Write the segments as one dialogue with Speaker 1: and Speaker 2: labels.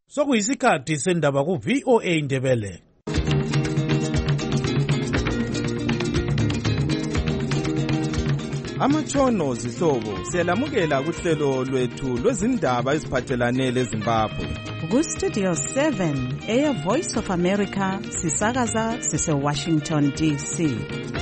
Speaker 1: Sokuyisikhathi sendaba ku VOA Indebele.
Speaker 2: Amatshono zihlobo siyalamukela kuhlelo lwethu lwezindaba eziphathelane leZimbabwe.
Speaker 3: Ku Studio 7 Air Voice of America sisakaza sise Washington DC.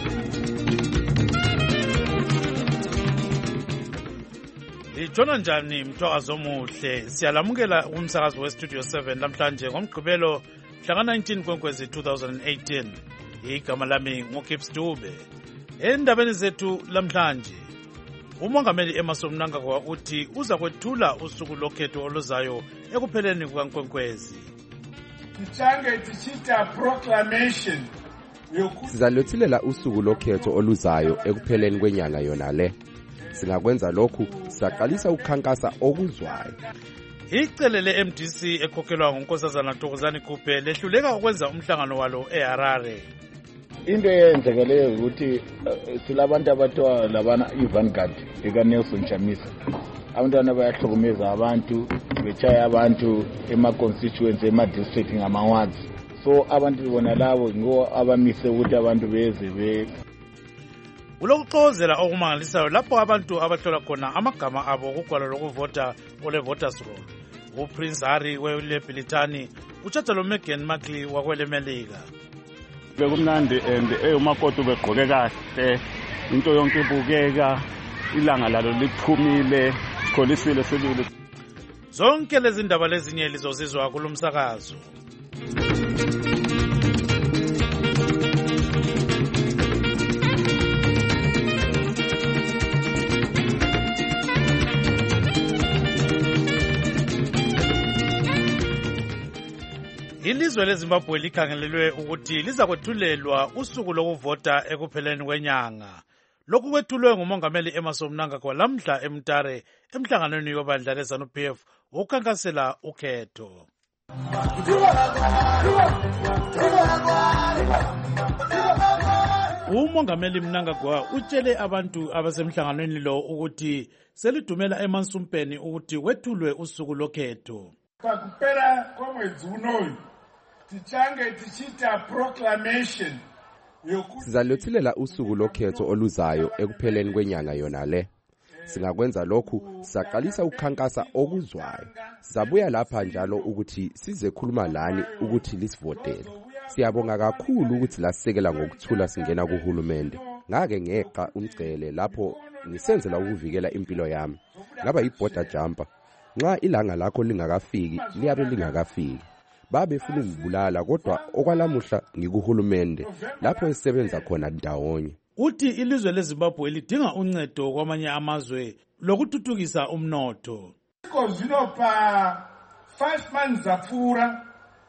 Speaker 1: Ijona njani mthwakazi omuhle, siyalamukela umsakazo we Studio 7 namhlanje ngomgqibelo mhla 19 Kwenkwezi 2018. Igama lami nguKips Dube. Endabeni zethu lamhlanje, umongameli Emmerson Mnangagwa uthi uza kwethula usuku lokhetho oluzayo ekupheleni kukaNkwenkwezi.
Speaker 4: Sichange tichita proclamation
Speaker 5: sizalothilela usuku lokhetho oluzayo ekupheleni kwenyanga yona le. Singakwenza lokhu saqalisa ukukhankasa okuzwayo.
Speaker 1: Icele le-MDC ekhokhelwa nguNkosazana Thokozani Kupe lehluleka ukwenza umhlangano walo eHarare.
Speaker 6: Into eyenzekeleyo ukuthi silabantu abathiwa labana iVanguard ekaNelson Chamisa. Abantwana bayahlukumeza abantu, bechaya abantu ema-constituency, ema-district ngama-wards. So abantu bona labo ngo abamise ukuthi abantu beze
Speaker 1: Ulokuxozela okumangalisayo lapho abantu abahlola khona amagama abo kugwalo lokuvota ole voters roll. UPrince Harry weLebhilitani uthatha lo Meghan Markle wakwelemelika.
Speaker 7: Bekumnandi and eyomakoti begqoke kahle, into yonke ibukeka, ilanga lalo liphumile, kholisile selule.
Speaker 1: Zonke lezi ndaba lezinye lizozizwa kulomsakazo. Ilizwe leZimbabwe likhangelelwe ukuthi liza kwethulelwa usuku lokuvota ekupheleni kwenyanga. Lokhu kwethulwe ngumongameli Emmerson Mnangagwa lamhla eMtare emhlanganweni webandla leZANU-PF ukukhankasela ukhetho. Umongameli Mnangagwa utshele abantu abasemhlanganweni lo ukuthi selidumela emansumpeni ukuthi wethulwe usuku lokhetho.
Speaker 4: Pakupera kwemwedzi unoyu tichange tichita proclamation
Speaker 5: sizalothilela usuku lokhetho oluzayo ekupheleni kwenyanga yona le. Singakwenza lokhu saqalisa ukukhankasa okuzwayo. Sizabuya lapha njalo ukuthi sizekhuluma lani ukuthi lisivotele. Siyabonga kakhulu ukuthi lasisekela ngokuthula singena kuhulumende. Ngake ngeqa umcele lapho ngisenzela ukuvikela impilo yami. Ngaba yiborder jumper. Nxa ilanga lakho lingakafiki liyabe lingakafiki. Babefuna ukubulala kodwa okwalamuhla ngikuhulumende lapho esisebenza khona ndawonye.
Speaker 1: Uthi ilizwe leZimbabwe lidinga uncedo kwamanye amazwe lokuthuthukisa umnotho.
Speaker 4: Zinopa 5 months zapfura.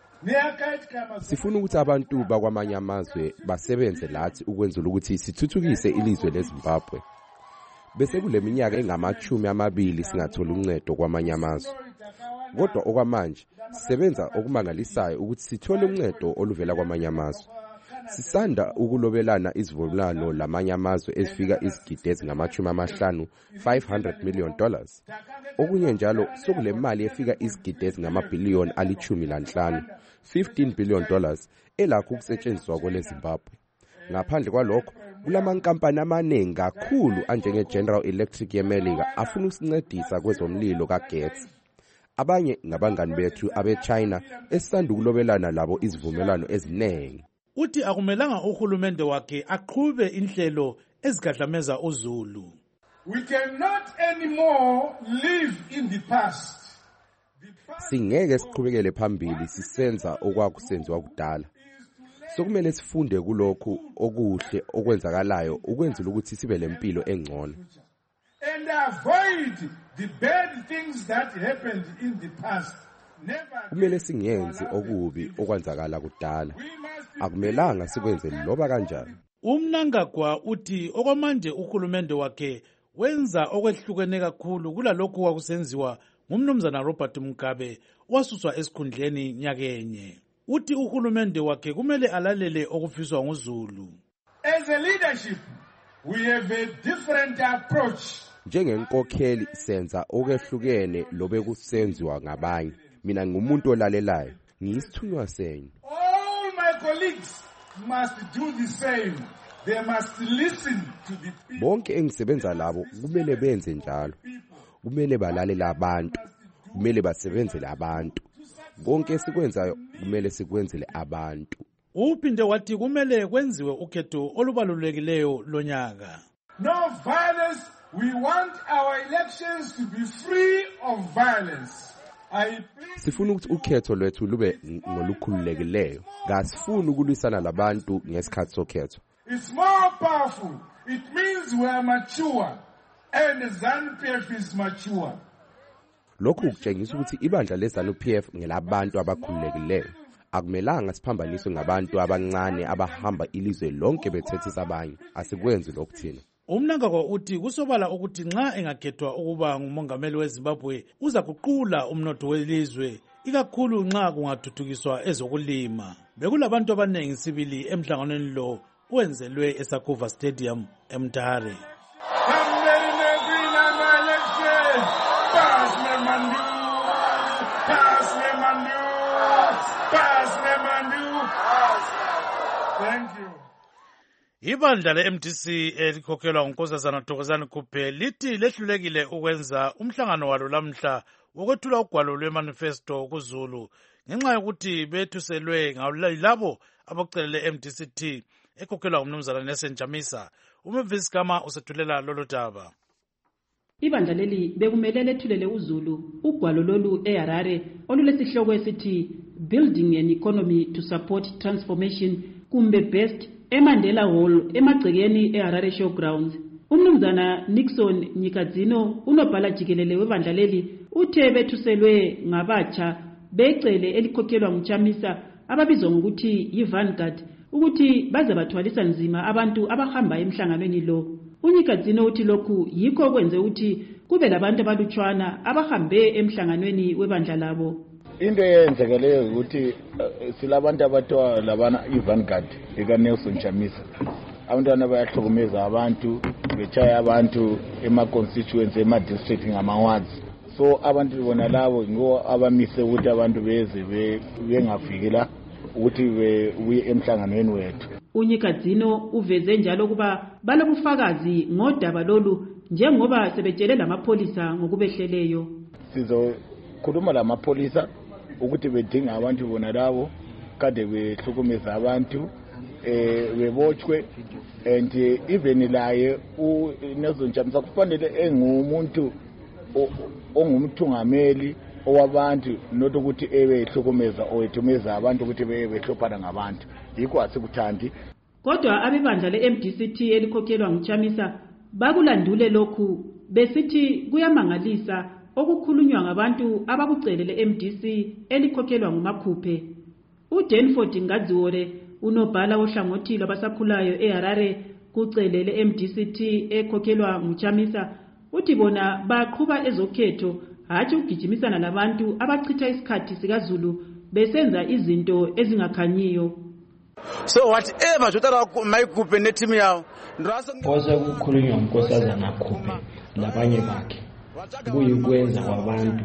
Speaker 5: Sifuna ukuthi abantu bakwamanye amazwe basebenze lathi ukwenzela ukuthi sithuthukise ilizwe leZimbabwe. Bese kule minyaka engama-20 singathola uncedo kwamanye amazwe. Kodwa okwamanje sisebenza okumangalisayo ukuthi sithole uncedo oluvela kwamanye amazwe. Sisanda ukulobelana izivumelwano lamanye amazwe ezifika izigidi ezingama-50, $500 million. Okunye njalo sokule mali efika izigidi ezingamabhiliyoni ali-15, $15 billion elakho ukusetshenziswa kweleZimbabwe. Ngaphandle kwalokho kulamankampani amaningi kakhulu anjenge-General Electric yeMelika afuna ukusincedisa kwezomlilo kagetsi. Abanye ngabangani bethu abe-China esisanda ukulobelana labo izivumelwano eziningi.
Speaker 1: Uthi akumelanga uhulumende wakhe aqhube inhlelo ezigadlameza uZulu.
Speaker 4: We cannot anymore live in the past.
Speaker 5: Singeke siqhubekele phambili sisenza okwakusenziwa kudala. Sokumele sifunde kulokhu okuhle okwenzakalayo ukwenzela ukuthi sibe lempilo engcono.
Speaker 4: And avoid the bad things that happened in the past.
Speaker 5: Kumele singenzi okubi okwenzakala kudala. Akumelanga sikwenze loba kanjani.
Speaker 1: Mnangagwa uthi okwamanje uhulumende wakhe wenza okwehlukene kakhulu kulalokhu kwakusenziwa ngumnumzana Robert Mugabe wasuswa esikhundleni nyakenye. Uthi uhulumende wakhe kumele alalele okufiswa nguZulu.
Speaker 4: As a leadership, we have a different approach.
Speaker 5: Njengenkokheli senza okwehlukene lobe kusenziwa ngabanye. mina ngumuntu olalelayo ngiyisithunywa senye.
Speaker 4: All my colleagues must do the same. They must listen to the people.
Speaker 5: Bonke engisebenza labo kumele benze njalo. Kumele balalele abantu. Kumele basebenzele abantu. Konke esikwenzayo kumele sikwenzele abantu.
Speaker 1: Uphinde wathi kumele kwenziwe ukhetho olubalulekileyo lonyaka.
Speaker 4: No violence. We want our elections to be free of violence.
Speaker 5: Sifuna ukuthi ukhetho lwethu lube ngolukhululekileyo. Kasifuni ukulwisana labantu ngesikhathi sokhetho.
Speaker 4: It's more powerful. It means we are mature and ZANU-PF is mature.
Speaker 5: Lokhu kutshengisa ukuthi ibandla leZANU-PF ngelabantu abakhululekileyo. Akumelanga siphambaniswe ngabantu abancane abahamba ilizwe lonke bethethisa abanye. Asikwenzi lokhu thina.
Speaker 1: Umnangagwa uthi kusobala ukuthi nxa engakhethwa ukuba ngumongameli weZimbabwe uza kuqula umnotho welizwe ikakhulu nxa kungathuthukiswa ezokulima. Bekulabantu abanengi sibili emhlanganweni lo wenzelwe eSakuva Stadium eMtare.
Speaker 4: Thank you.
Speaker 1: Ibandla le-MDC elikhokhelwa nguNkosazana Thokozani Kupe lithi lehlulekile ukwenza umhlangano walo lamhla wokwethula ugwalo lwemanifesto kuZulu ngenxa yokuthi bethuselwe ngilabo abokucelela le-MDC ekhokhelwa ngumnumzana Nelson Chamisa. Umevisi Gama usethulela lolu daba.
Speaker 8: Ibandla leli bekumele lethulele uZulu ugwalo lolu eHarare olulesihloko esithi Building an Economy to Support Transformation kumbe Best eMandela Hall emagcekeni eHarare Showgrounds. Umnumzana Nixon Nyikadzino unobhala jikelele webandla leli uthe bethuselwe ngabatsha becele elikhokhelwa nguChamisa ababizwa ngokuthi yiVanguard ukuthi baze bathwalisa nzima abantu abahamba emhlanganweni lo. Unyikadzino uthi lokhu yikho kwenze ukuthi kube labantu abalutshwana abahambe emhlanganweni webandla labo.
Speaker 6: Into eyenzekeleyo ukuthi silabantu abathiwa labana iVanguard ekaNelson Chamisa. Abantwana bayahlukumeza abantu bechaya abantu ema-constituency ema-district ngama-wards. So abantu bona labo ngo abamise ukuthi abantu beze bengafikela ukuthi bebuye emhlanganweni wethu.
Speaker 8: Unyikadzino uveze njalo kuba balobufakazi ngodaba lolu njengoba sebetshele lamapholisa ngokubehleleyo.
Speaker 6: Sizokhuluma lamapolisa ukuthi bedinga abantu bona labo kade behlukumeza abantu bebotshwe and even laye uNelson Chamisa kufanele engumuntu ongumthungameli owabantu not ukuthi ehlukumeza owethumeza abantu ukuthi behlophana ngabantu. Yikho asikuthandi.
Speaker 8: Kodwa abebandla le-MDC elikhokhelwa nguChamisa bakulandule lokhu besithi kuyamangalisa okukhulunywa ngabantu abakucelele le-MDC elikhokhelwa nguMakhuphe. uDenford Ngadziwole unobhala ohlangothi lwabasakhulayo eHarare kucelele le-MDC ekhokhelwa nguChamisa uthi bona baqhuba ezokhetho hatshi ugijimisana labantu abachitha isikhathi sikaZulu besenza izinto ezingakhanyiyo.
Speaker 9: So whatever jotara Makhuphe neteam yawo
Speaker 10: Koze kukhulunywa uNkosazana Kupe labanye bakhe kuyikwenza kwabantu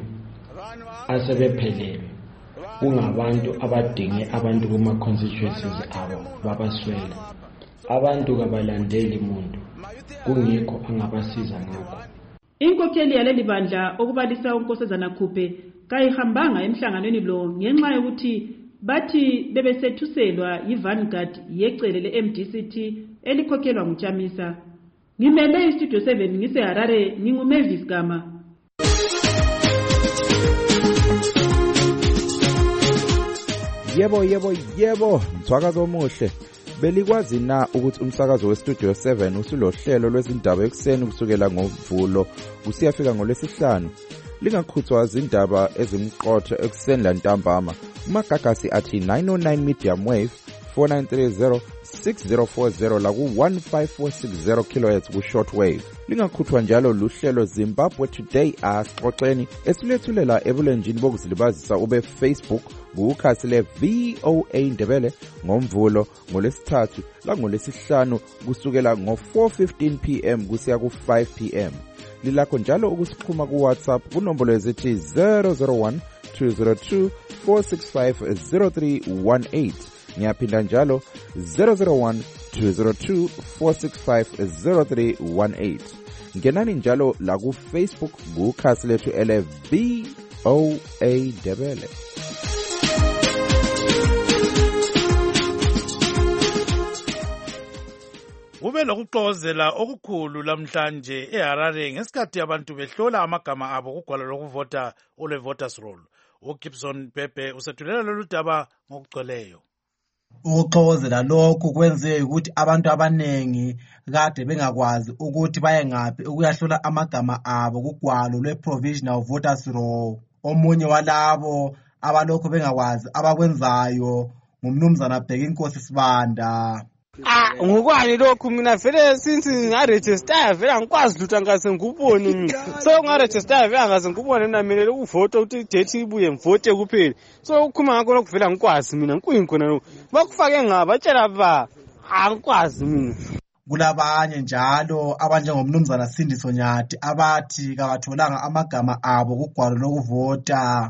Speaker 10: asebephelele kungabantu abadinge abantu kuma constituencies abo babaswele. Abantu kabalandeli umuntu kungikho angabasiza ngakho.
Speaker 8: Inkokheli yaleli bandla okubalisa uNkosazana Kupe kayihambanga emhlanganweni lo ngenxa yokuthi bathi bebesethuselwa yiVanguard yecele le-MDC elikhokhelwa nguChamisa. Ngimele iStudio 7 ngiseHarare nginguMavis Gama.
Speaker 2: Yebo, mthwakazo omuhle. Belikwazi na ukuthi umsakazo weStudio 7 usulohlelo lwezindaba ekseni kusukela ngoMvulo kusiyafika ngoLwesihlanu. Lingakhuthwa izindaba ezimqotho ekseni lantambama. Umagagasi athi 909 medium wave 4930 6040 la ku 15460 kHz ku shortwave. Lingakhuthwa njalo luhlelo Zimbabwe Today asixoxeni esilethulela ebulenjini bokuzilibazisa ube Facebook kukhasi le VOA Ndebele ngoMvulo ngoLesithathu la ngoLesihlanu kusukela ngo 4:15 PM kusiya ku 5 PM. Lilakho njalo ukusikhuma ku WhatsApp kunombolo ezithi 001 001-202-465-0318. Ngiyaphinda njalo 001-202-465-0318. Ngenani njalo la ku Facebook kukhasi lethu VOA Ndebele.
Speaker 1: Kube lokuxokozela okukhulu lamhlanje eHarare ngesikhathi abantu behlola amagama abo kugwalo lokuvota olwe-voters roll. uGibson Pepe usethulela lolu daba ngokugcweleyo.
Speaker 11: Ukuxokozela lokhu kwenziwe ukuthi abantu abanengi kade bengakwazi ukuthi baye ngaphi ukuyahlola amagama abo kugwalo lwe-provisional voters roll. Omunye walabo abalokho bengakwazi abakwenzayo ngumnumzana Bhekinkosi Sibanda.
Speaker 12: Ngokwani lokhu mina vele since ngaregister vele angikwazi lutho angase ngubone mina. So ngaregister vele angase ngubone namele ukuvota ukuthi date ibuye ngivote kuphela. So ukukhuma ngakho lokhu vele angikwazi mina ngikuyinkhona lokho. Bakufake ngabatshela ba angikwazi mina.
Speaker 11: Kulabanye njalo abanjengomnumzana Sindiso Nyati abathi kabatholanga amagama abo kugwalo lokuvota.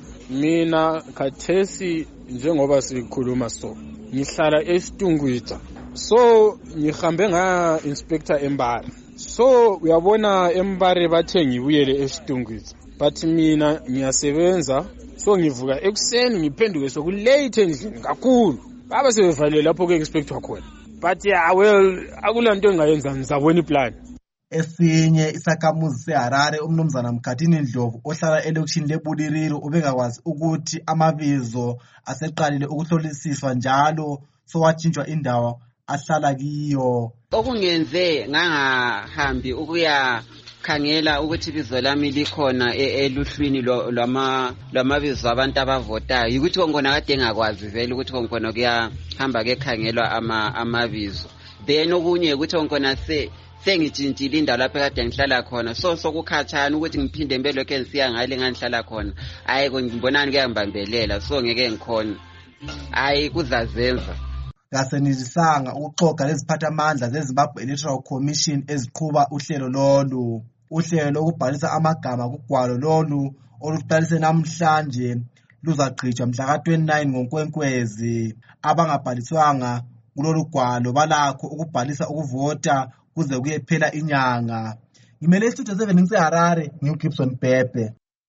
Speaker 13: Mina khathesi njengoba sikhuluma so ngihlala eStungwitha. So ngihambe nga inspector Embare. So uyabona Embare bathe ngibuyele eStungwitha. But mina ngiyasebenza so ngivuka ekuseni ngiphenduke sokulate endlini kakhulu. Baba sebevalele lapho ke inspector khona. But yeah well akulanto engayenza ngizabona iplan.
Speaker 11: Esinye isakhamuzi seHarare umnumzana Mkhathini Ndlovu ohlala elokishini leBuliriro ubekakwazi ukuthi amabizo aseqalile ukuhlolisiswa njalo sowatshintshwa indawo ahlala kiyo.
Speaker 14: Okungenze ngangahambi ukuya khangela ukuthi ibizo lami likhona eluhlwini lwamabizo abantu abavotayo ukuthi konkona kade ngakwazi vele ukuthi konkona kuyahamba kekhangelwa amabizo. Then okunye ukuthi konkona sengitshintshile indawo lapho kade ngihlala khona so sokukhatshana ukuthi ngiphinde mbelokho ngisiya ngale ngangihlala khona hayi ngibonani kuyangibambelela so ngeke ngikhona hayi kuzazenza.
Speaker 11: Kasenisanga ukuxoxa leziphathamandla zeZimbabwe Electoral Commission eziqhuba uhlelo lolu. Uhlelo lokubhalisa amagama kugwalo lolu oluqalise namhlanje luzagqitshwa mhla ka-29 ngoNkwenkwezi. Abangabhaliswanga kulolu gwalo balakho ukubhalisa ukuvota kuze kuyephela inyanga. Ngimele istudio 7 ngiseHarare ngiuGibson Pepe.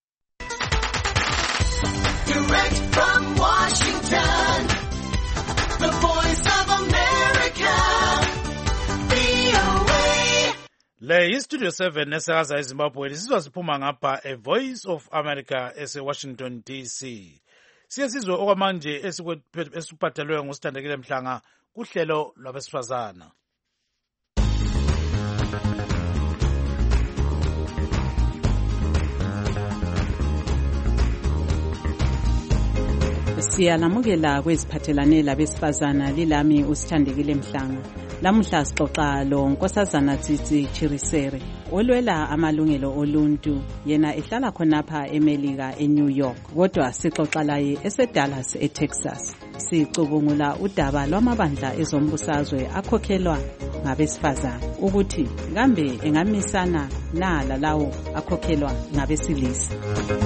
Speaker 15: Direct from Washington, the Voice of America, VOA.
Speaker 1: Le istudio 7 esakaza eZimbabwe lisizwa siphuma ngapha Voice of America eseWashington DC. Siyesizwe okwamanje esiphathelwe ngusithandekile Mhlanga kuhlelo lwabesifazana.
Speaker 3: Siyalamukela kweziphathelane labesifazana lilami usithandekile Mhlanga. Lamuhla sixoxa lo Nkosazana Tsitsi Chirisere olwela amalungelo oluntu yena ehlala khonapha eMelika eNew York kodwa sixoxa laye eseDallas eTexas. Sicubungula udaba lwamabandla ezombusazwe akhokhelwa ngabesifazana ukuthi kambe engamisana nala lawo akhokhelwa ngabesilisa.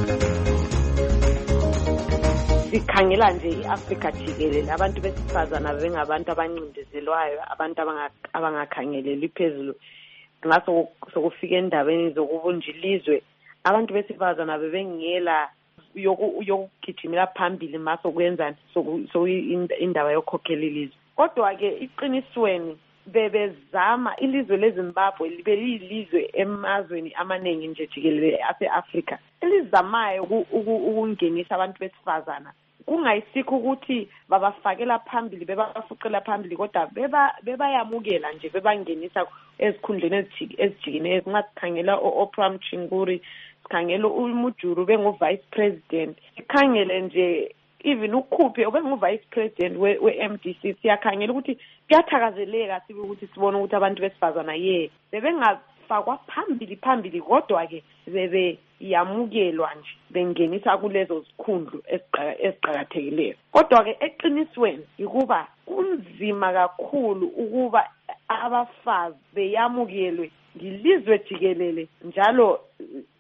Speaker 16: Sikhangela nje iAfrika jikelele abantu besifazana bengabantu abancindezelwayo abantu abangakhangeleli phezulu ngaso sokufika endabeni zokubunjilizwe abantu besifazana bebengela yokugijimela phambili maso kwenza indaba yokukhokhela ilizwe. Kodwa ke iqinisweni bebezama ilizwe leZimbabwe libe lilizwe emazweni amaningi nje jikelele ase-Afrika elizamayo ukungenisa abantu besifazana kungayisikho ukuthi babafakela phambili bebafuqela phambili kodwa bebayamukela nje bebangenisa ezikhundleni ezijikineyo. Singakhangela Oprah Mchinguri, sikhangela uMujuru bengu-vice president, sikhangele nje even uKhuphe obengu-vice president we-MDC. Siyakhangela ukuthi kuyathakazeleka sibe ukuthi sibone ukuthi abantu besifazana bebengafakwa phambili kodwa ke bebeyamukelwa nje bengenisa kulezo zikhundlu eziqhakathekileyo. Kodwa ke eqinisweni ukuba kunzima kakhulu ukuba abafazi beyamukelwe ngilizwe jikelele njalo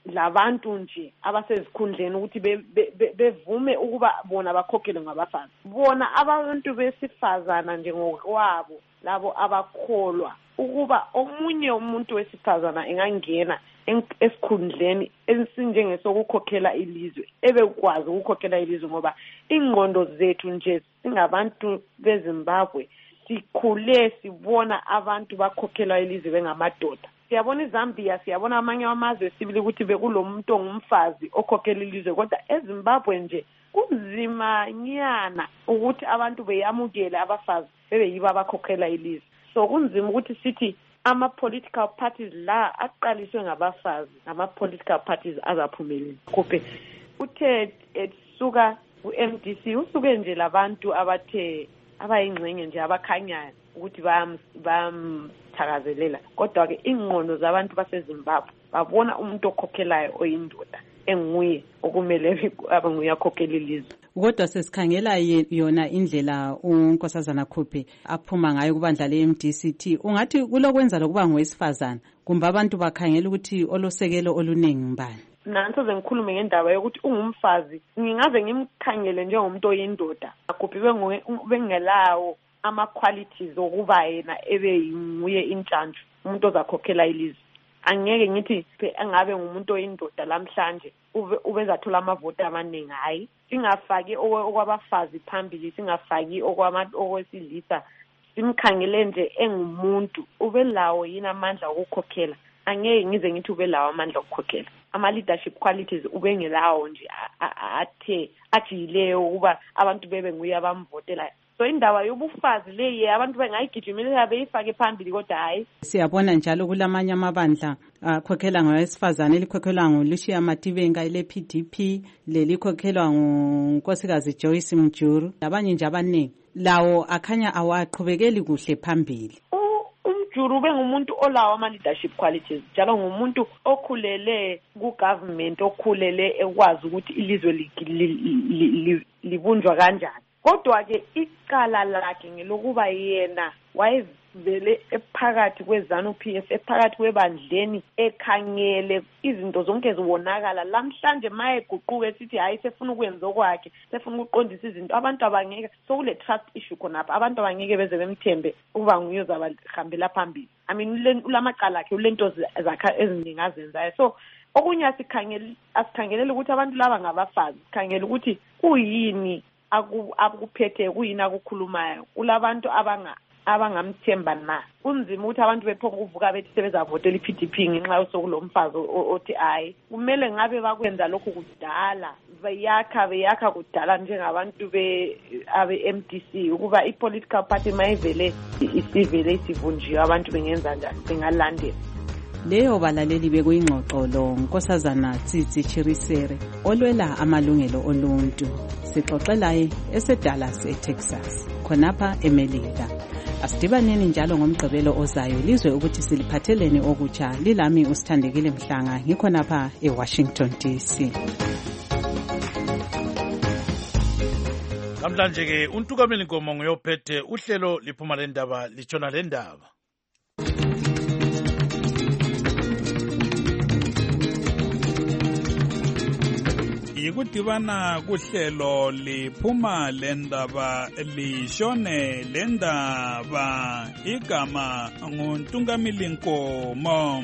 Speaker 16: labantu nje abasezikhundleni ukuthi bevume ukuba bona bakhokhelwe ngabafazi. Bona abantu besifazana nje ngokwabo labo abakholwa ukuba omunye umuntu wesifazana engangena esikhundleni esinjengesokukhokhela ilizwe, ebekwazi ukukhokhela ilizwe, ngoba ingqondo zethu nje singabantu beZimbabwe sikhule sibona abantu bakhokhelwa ilizwe bengamadoda. Siyabona iZambia, siyabona amanye amazwe sibili ukuthi bekulomuntu ongumfazi okhokhela ilizwe, kodwa eZimbabwe nje kunzima nyana ukuthi abantu beyamukele abafazi bebeyibo abakhokhela ilizwe. So kunzima ukuthi sithi ama-political parties la aqaliswe ngabafazi, ama-political parties azaphumeleli. Kuphe uthe esuka ku-MDC usuke nje labantu abayingxenye nje abakhanyayo ukuthi bayamthakazelela, kodwa-ke ingqondo zabantu baseZimbabwe babona umuntu okhokhelayo oyindoda enguye okumele abe nguye akhokhela ilizwe.
Speaker 3: Kodwa sesikhangela yona indlela uNkosazana Khuphe aphuma ngayo kubandla le-MDCT, ungathi kulokwenza lokuba ngowesifazana kumbe abantu bakhangela ukuthi olosekelo oluningi mbani?
Speaker 16: Nansoze ngikhulume ngendaba yokuthi ungumfazi, ngingaze ngimkhangele njengomuntu oyindoda Khuphe bengelawo ama-qualities okuba yena ebe nguye intshantshi umuntu ozakhokhela ilizwe. Angeke ngithi angabe ngumuntu oyindoda lamhlanje ubezathola amavoti amaningi. Hayi, singafaki okwabafazi phambili, singafaki okwesilisa, simkhangele nje engumuntu ubelawo yini amandla okukhokhela. Angeke ngize ngithi ubelawo amandla okukhokhela. Ama-leadership qualities ubengelawo nje ajiyileyo ukuba abantu bebe nguye abamvotelayo. So indaba yobufazi le abantu bengayigijimelela beyifake phambili, kodwa hayi.
Speaker 3: Siyabona njalo kulamanye amabandla akhokhela ngowesifazane elikhokhelwa nguLucia Matibenga le-PDP, lelikhokhelwa ngunkosikazi Joyce Mjuru, labanye nje abaningi. Lawo akhanya awaqhubekeli kuhle phambili.
Speaker 16: uMjuru bengumuntu olawo ama-leadership qualities, njalo ngumuntu okhulele ku-government, okhulele ekwazi ukuthi ilizwe libunjwa kanjani. Kodwa-ke icala lakhe ngelokuba yena wayevele ephakathi kweZANU-PF, ephakathi kwebandleni, ekhangele izinto zonke zibonakala. Lamhlanje mayeguquke esithi hayi sefuna ukwenza okwakhe, sefuna ukuqondisa izinto, abantu abangeke, sokule trust issue khonapha, abantu abangeke beze bemthembe ukuba nguye ozabahambela phambili. I mean ulamaqala akhe, ulento zakhe eziningi azenzayo. So okunye asikhangelele ukuthi abantu laba ngabafazi, sikhangele ukuthi kuyini akuphethe, kuyini akukhulumayo, kulabantu abangamthemba na. Kunzima ukuthi abantu bephonga ukuvuka bethi sebezavotela iPDP ngenxa yosokulomfazi othi hayi, kumele ngabe bakwenza lokhu kudala, beyakha kudala njengabantu abe-MDC, ukuba i-political party mayivele isivele isivunjiwe abantu bengenza njani, bengalandela.
Speaker 3: Leyo balaleli bekuyingxoxo lo Nkosazana Tsitsi Chirisere olwela amalungelo oluntu. Sixoxelaye eseDallas eTexas, khonapha eMelika. Asidibaneni njalo ngomgqibelo ozayo lizwe ukuthi siliphatheleni okutsha. Lilami uSithandekile Mhlanga, ngikhonapha eWashington DC.
Speaker 1: Namhlanje ke uNtukameli Nkomo nguyophethe uhlelo liphuma lendaba litshona lendaba.
Speaker 17: Ikudibana kuhlelo liphuma lendaba lishone lendaba, igama nguNtungameli Nkomo.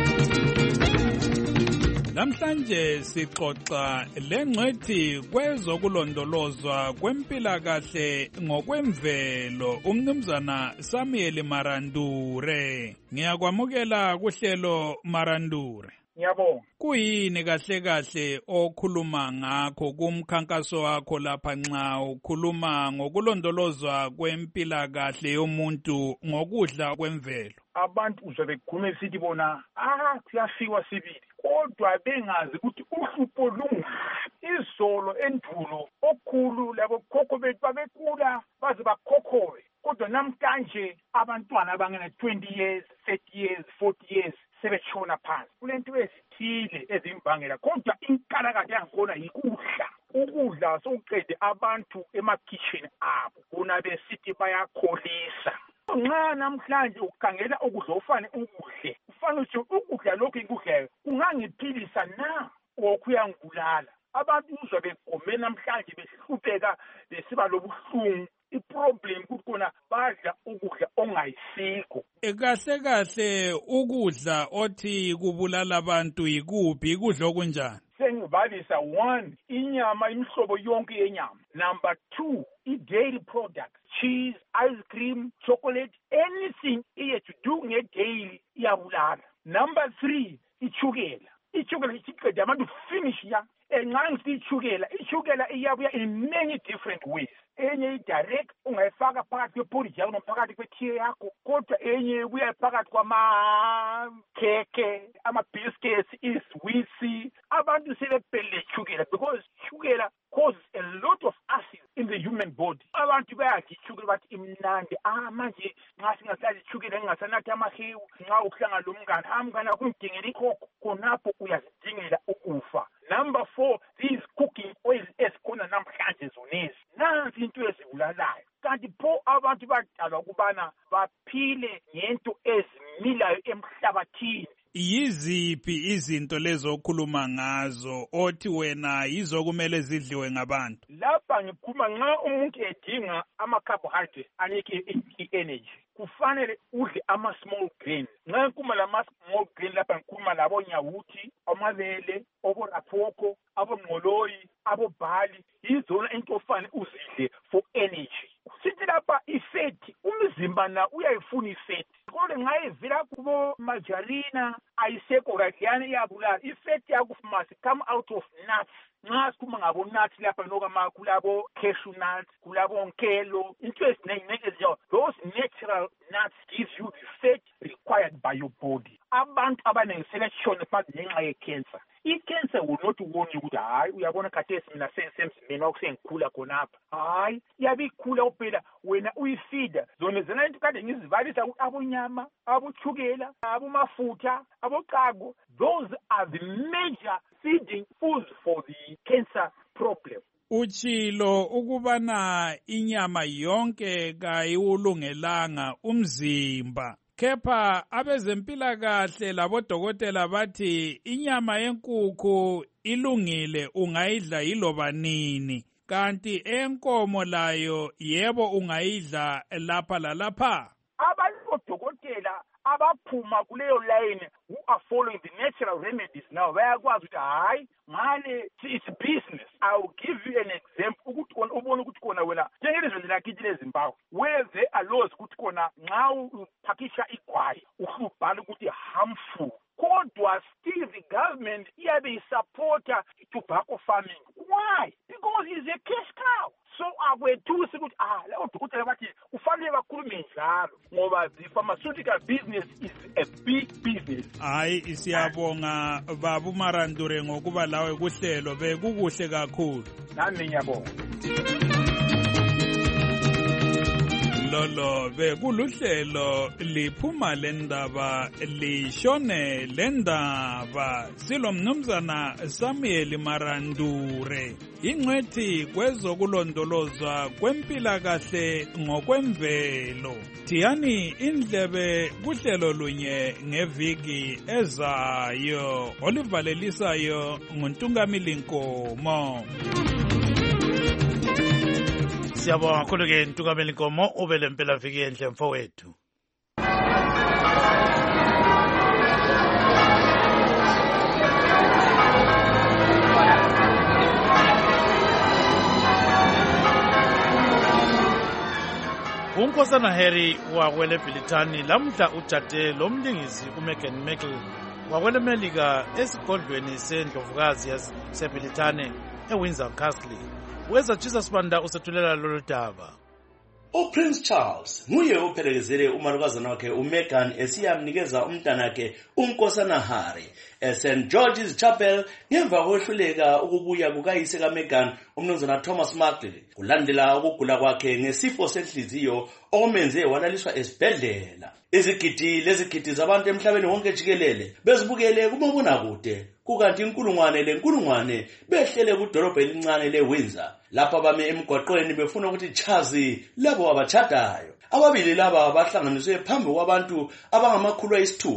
Speaker 17: Namhlanje sixoxa lengcwethi kwezokulondolozwa kwempilakahle ngokwemvelo uMnumzana Samuel Marandure. Ngiyakwamukela kuhlelo Marandure.
Speaker 18: Ngiyabonga.
Speaker 17: Kuyini kahle okhuluma ngakho kumkhankaso wakho lapha nxa ukhuluma ngokulondolozwa kwempilakahle yomuntu ngokudla kwemvelo?
Speaker 18: Abantu uzobe bekhuluma esithi bona kuyafikwa sibili, kodwa bengazi ukuthi uhlupho lungaphi. Izolo endulo okhulu labo khokho bethu babekula baze bakhokhowe, kodwa namhlanje abantwana abangena 20 years, 30 years, 40 years sebetshona phansi. Kulento ezithile ezimbangela, kodwa inkalakade yangikhona yikudla. Ukudla sokuqede abantu emakhitchen abo, bona besithi bayakholisa. Nxa namhlanje ukhangela ukudla ufane ukudle ufana ukuthi ukudla lokhu ikudlayo kungangiphilisa na okuyangibulala. Abantu uzwa begome namhlanje behlupheka besiba lobuhlungu. Iproblem ukuthi kona badla ukudla ongayisiko.
Speaker 17: Kahle kahle ukudla othi kubulala abantu yikuphi ikudla okunjani?
Speaker 18: Sengibalisa 1 inyama imihlobo yonke yenyama. Number 2 i-dairy products, cheese, ice cream, chocolate, anything iye to do nge-dairy iyabulala. Number 3 ichukela. Ichukela isiqeda abantu finish ya. Encansi ichukela iyabuya in many different ways. Enye i-direct ungayifaka phakathi kweporridge yakho nomphakathi kwethiye yakho, kodwa enye kuya phakathi kwamakhekhe, ama-biscuits, iswisi. Abantu sebephelele ichukela because ichukela causes a lot of acid in the human body. Abantu bayadla ichukela bathi imnandi. Manje nxa singasadla ichukela ngingasanathi amahewu, nxa uhlanga lomngane, mngane akungidingela ikhokho, khonapho uyazidingela ukufa. Number 4, these cooking oils esikhona namhlanje zonezi. Nansi into ezibulalayo. Kanti pho abantu badalwa ukubana baphile ngento ezimilayo emhlabathini.
Speaker 17: Yiziphi izinto lezo okhuluma ngazo othi wena yizo kumele zidliwe ngabantu?
Speaker 18: Lapha ngikhuluma nxa umuntu edinga ama-carbohydrates anike i-energy. Kufanele udle ama-small grains. Nxa ngikhuluma lama-small grains lapha ngikhuluma labo nyawuthi, amabele, oboraphoko, abongqoloyi, abobhali. Yizona into ofanele uzidle for energy. Sithi lapha ifethi, umzimba na uyayifuna ifethi. Kodwa nxa ivela kubo margarine ayisekho kahliyana iyabulala. Ifethi yakho must come out of nuts. Nxa sikhuluma ngabo nuts lapha nokama kulabo cashew nuts, kulabo nkelo, into eziningi ezinjalo. Those natural nuts give you the fat required by your body. Abantu abaningi seleshona phansi ngenxa ye-cancer. I-cancer will not warn you ukuthi hayi uyabona khathesi mina sengisemzimbeni wakusengikhula khonapha. Hayi iyabe ikhula kuphela wena uyifida. Zona zena into kade ngizivalisa ukuthi abonyama, abochukela, abomafutha, aboqago, those are the major feeding foods for the cancer problem.
Speaker 17: Uchilo ukubana inyama yonke kayiwulungelanga umzimba. Kepha abezempilakahle labodokotela bathi inyama yenkukhu ilungile ungayidla yiloba nini. Kanti enkomo layo yebo ungayidla lapha lalapha.
Speaker 18: Abodokotela abaphuma kuleyo line who are following the natural remedies now bayakwazi ukuthi hayi ngale it's business. I will give you an example ukuthi ubone ukuthi kona wena njengelizwe lakithi leZimbabwe where there are laws ukuthi kona nxa uphakisha igwayi uhlubhala ukuthi harmful. Kodwa still the government iyabe isupporta tobacco farming. Why? Because it's a cash cow. So akwethusi ukuthi lawo dokotela bathi ufanele bakhulume njalo ngoba the pharmaceutical business is a big business.
Speaker 17: Hayi siyabonga baba uMarandure ngokuba lawe kuhlelo bekukuhle kakhulu.
Speaker 18: Nami ngiyabonga.
Speaker 17: Lolo bekuluhlelo liphuma lendaba lishone lendaba silomnumzana Samuel Marandure ingcwethi kwezokulondolozwa kwempilakahle ngokwemvelo. Thiyani indlebe kuhlelo lunye ngeviki ezayo olivalelisayo nguNtungamili Nkomo.
Speaker 1: Siyabonga kakhulu ke Ntungamili Nkomo ubele impela viki enhle mfowethu. uNkosana Harry wakwele Bhilithani lamhla ujade lomlingisi uMeghan Markle wakwele Melika esigodlweni sendlovukazi yaseBhilithani eWindsor Castle. Weza Jesus Banda usethulela lolu daba.
Speaker 19: uPrince Charles nguye ophelekezele umalukazana wakhe uMeghan esiyamnikeza umntanakhe uNkosana Harry eSt George's Chapel ngemva kwehluleka ukubuya kukayise kaMeghan umnumzana Thomas Markle kulandela ukugula kwakhe ngesifo senhliziyo omenze walaliswa esibhedlela. Izigidi lezigidi zabantu emhlabeni wonke jikelele bezibukele kumabonakude kukanti inkulungwane behlele kudolobha elincane leWindsor lapha bame emgwaqweni befuna ukuthi chazi labo abachadayo. Ababili laba bahlanganiswe phambi kwabantu abangamakhulu ayisithupha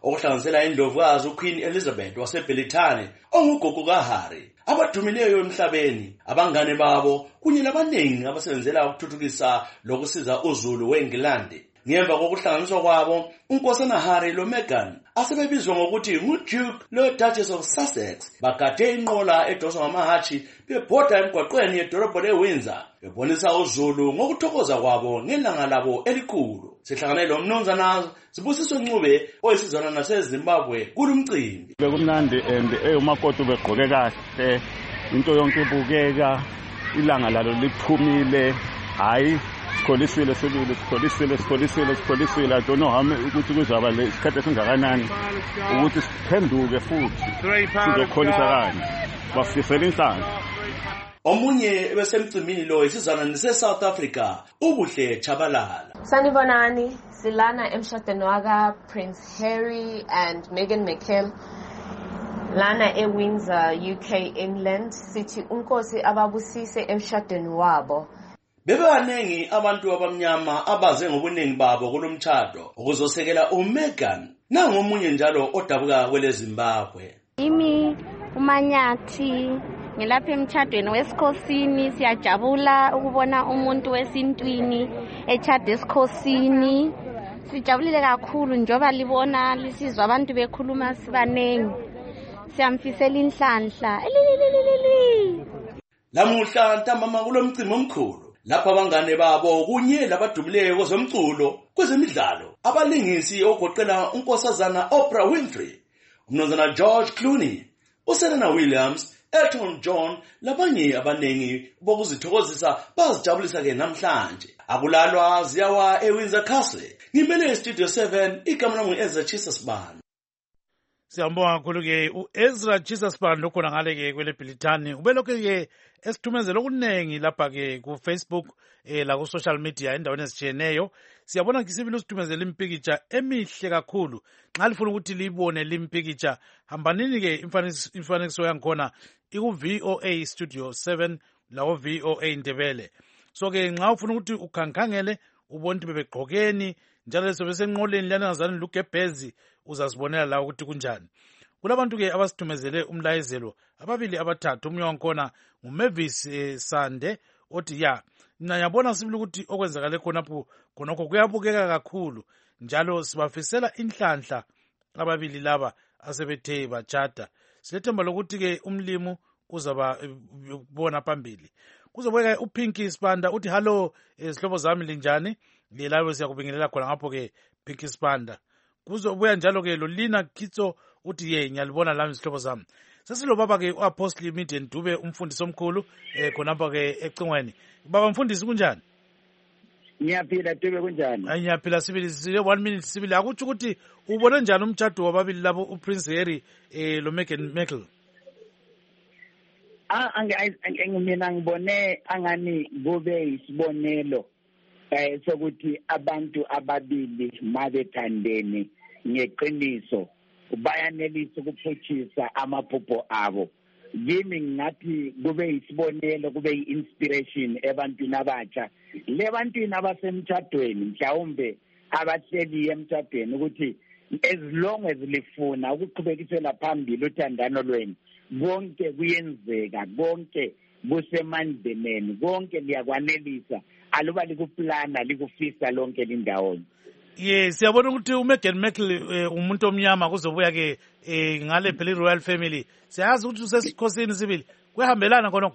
Speaker 19: okuhlanganisela indlovukazi uQueen Elizabeth waseBelitane ongugogo kaHarry, abadumileyo emhlabeni, abangane babo kunye nabaningi abasebenzela ukuthuthukisa lokusiza uZulu weNgilandi. Ngemva kokuhlanganiswa kwabo, uNkosana Harry lo Meghan asebebizwa ngokuthi nguDuke lo-Duchess of Sussex bagade inqola edoswa ngamahatshi bebhoda emgwaqweni yedolobho leWindsor bebonisa uZulu ngokuthokoza kwabo ngelanga labo elikhulu. Sihlangane lo mnumzana Sibusiso Ncube oyisizwana naseZimbabwe kulumcimbi.
Speaker 7: Bekumnandi and umakoti begqoke kahle, into yonke ibukeka, ilanga lalo liphumile, hayi sikholisile sibili, sikholisile. I don't know how ukuthi kuzaba lesikhathi esingakanani ukuthi siphenduke futhi sizokholisa kanje bafisela inhlanhla.
Speaker 19: Omunye besemcimbini lo isizwana nese-South Africa ubuhle Chabalala.
Speaker 20: Sanibonani, silana emshadweni waka Prince Harry and Meghan Markle lana eWindsor, UK, England. Sithi unkosi ababusise emshadweni wabo.
Speaker 19: Bebebanengi abantu abamnyama abaze ngobuningi babo kulomtshado ukuzosekela uMeghan nangomunye njalo odabuka kweleZimbabwe.
Speaker 21: Imi uManyathi ngilapha emtshadweni wesikhosini, siyajabula ukubona umuntu wesintwini etshada esikhosini. Sijabulile kakhulu njoba libona lisizwa abantu bekhuluma sibanengi. Siyamfisela inhlanhla.
Speaker 19: Lamuhla ntambama kulomcimbi omkhulu lapha abangane babo kunye labadumileyo kwezomculo kwezemidlalo abalingisi ogoqela unkosazana Oprah Winfrey, umnumzana George Clooney, uSerena Williams, Elton John labanye abanengi bokuzithokozisa bazijabulisa ke namhlanje. Akulalwa ziyawa eWindsor Castle. Ngimele Studio 7 igama lami Ezra Chisasban.
Speaker 1: Siyambonga kakhulu ke uEzra Chisasban lokhona ngale ke kwele Bhelitani ubelokho ke esithumezela okunengi lapha ke ku Facebook la ku social media endaweni ezitshiyeneyo. Siyabona kisibili usithumezela impikitsha emihle kakhulu. Nxa lifuna ukuthi libone limpikitsha hambanini ke imfanekiso yankhona iku VOA Studio 7 lawo VOA Ndebele. So ke nxa ufuna ukuthi ukhankhangele ubone ukuthi bebegqokeni njalo leso besenqoleni lana ngazani lugebhezi uzasibonela la ukuthi kunjani. Kulabantu ke abasithumezele umlayezelo ababili abathathu. Omunye wankhona nguMavis Sande othi ngiyabona sibili ukuthi okwenzakale khonapho khonokho kuyabukeka kakhulu njalo sibafisela inhlanhla ababili laba asebethe bachata. Silethemba lokuthi ke umlimu uzaba bona phambili. Kuzobeka uPinky Spanda uthi hello izihlobo zami linjani? Lilawe siyakubingelela khona ngapho ke Pinky Spanda. Kuzobuya njalo ke Lolina Kitso uthi ngiyalibona lami izihlobo zami. Sesilo baba ke uApostle Midian Dube umfundisi omkhulu khonapha ke ecingweni. Baba mfundisi kunjani?
Speaker 22: Ngiyaphila Dube kunjani?
Speaker 1: Ngiyaphila sibili 1 minute sibili. Akuthi ukuthi ubone njani umtshado wababili labo uPrince Harry lo Meghan Markle?
Speaker 22: Mina ngibone angani kube isibonelo sokuthi abantu ababili mabethandene ngeqiniso bayanelisa ukuphutshisa amaphupho abo. Yimi ngathi kube isibonelo, kube i-inspiration ebantwini abatsha lebantwini abasemtshadweni mhlawumbe abahleli emtshadweni ukuthi as long as lifuna ukuqhubekisela phambili uthandano lwenu konke kuyenzeka, konke kusemandleni, konke liyakwanelisa aluba likuplana likufisa lonke lindawonye.
Speaker 1: Yes, siyabona ukuthi uMeghan Markle umuntu omnyama kuzobuya ke ngale phela royal family. Siyazi ukuthi usesikhosini sibili. Kuyahambelana khonokho.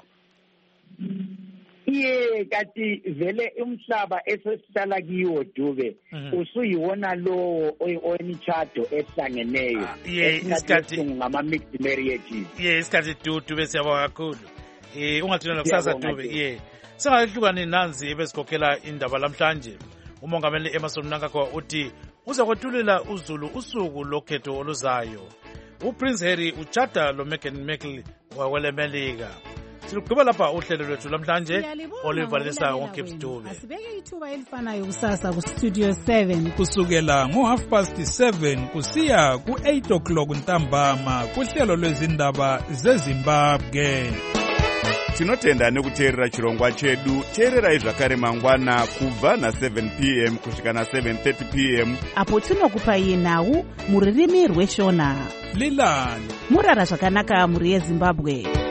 Speaker 22: Kati vele umhlaba esesihlala kiwo Dube usuyiwona lo oyimtshado ehlangeneyo.
Speaker 1: Isikhathi
Speaker 22: ngama mixed marriages.
Speaker 1: Isikhathi Dube siyabonga kakhulu. Ungathina lokusasa Dube. Singahlukani nanzi ebesikhokhela indaba lamhlanje. Umongameli Emerson Mnangagwa uthi uzakwethulela uZulu usuku lokhetho oluzayo. uPrince Harry uchata lo Meghan Markle wakwelemelika. Silugqiba lapha uhlelo lwethu lamhlanje olivalisa wonke Dube.
Speaker 23: Asibeke ithuba elifanayo kusasa ku Studio 7
Speaker 17: kusukela ngo7:30 kusiya ku8 o'clock ntambama kuhlelo lwezindaba zeZimbabwe.
Speaker 4: tinotenda nekuteerera chirongwa chedu. Teererai zvakare mangwana kubva na7 p.m. kusvika na7:30 p.m.
Speaker 23: apo tinokupai nhau mururimi rweshona.
Speaker 17: Lilani
Speaker 23: murara zvakanaka muri yeZimbabwe.